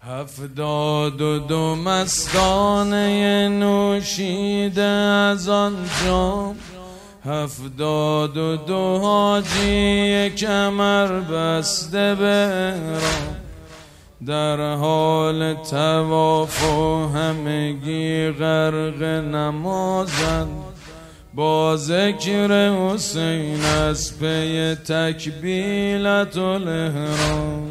72 مستانه نوشیده از آن جام، 72 حاجی کمر بسته به احرام، در حال طواف و همگی غرق نمازند، با ذکر حسین از پی تکبیلت الاحرام.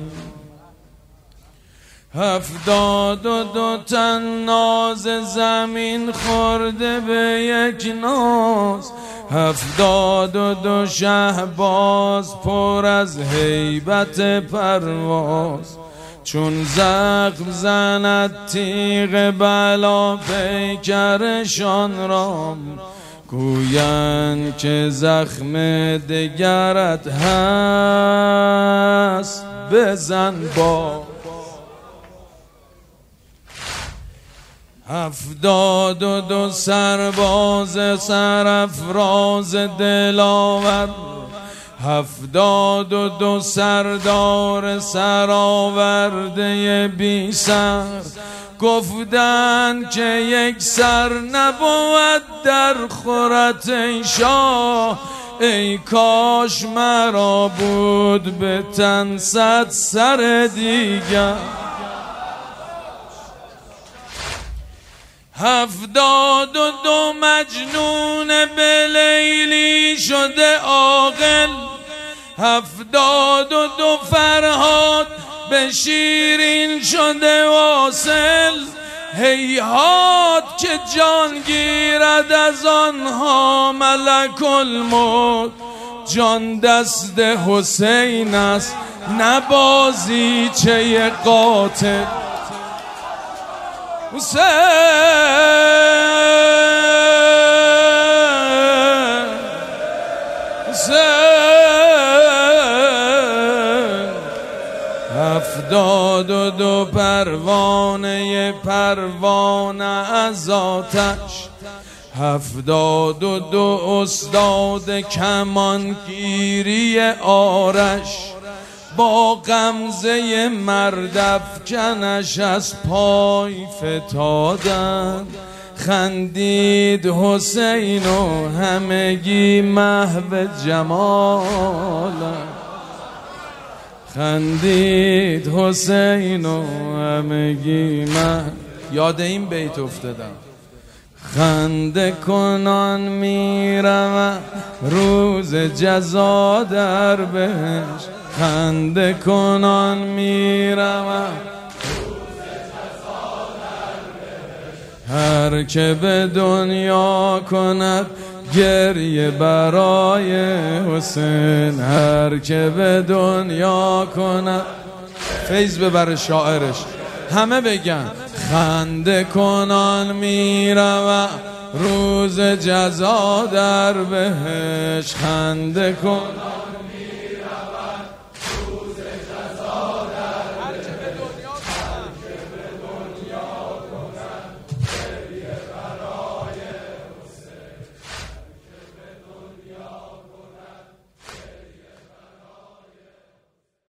72 تن ناز زمین خورده به یک ناز، 72 شهباز پر از هیبت پرواز، چون زخم زند تیغ بلا پیکرشان را، گویند که زخم دگرت هست بزن با. 72 سرباز سرافراز دلاور، 72 سردار سرآورده بی سر، گفتند که یک سر نبود در خورت ای شاه، ای کاش مرا بود به تن 100 سر دیگر. 72 مجنون به لیلی شده عاقل، 72 فرهاد به شیرین شده واصل، هیهات که جان گیرد از آنها ملک الموت، جان دست حسین است نه بازیچه قاتل. حسین حسین 72 پروانه از آتش، 72 استاد کمانگیری آرش، با غمزه مردافکنش از پای فتادند، خندید حسین و همگی محو جمالند، خندید حسین و همگی محو. یاد این بیت افتادم. خنده کنان میروم روز جزا در بهشت، خنده کنان میروم هر که به دنیا کند گریه برای حسین، هر که به دنیا کند. فیض ببر شاعرش همه بگن خنده کنان میروم روز جزا در بهشت، خنده کن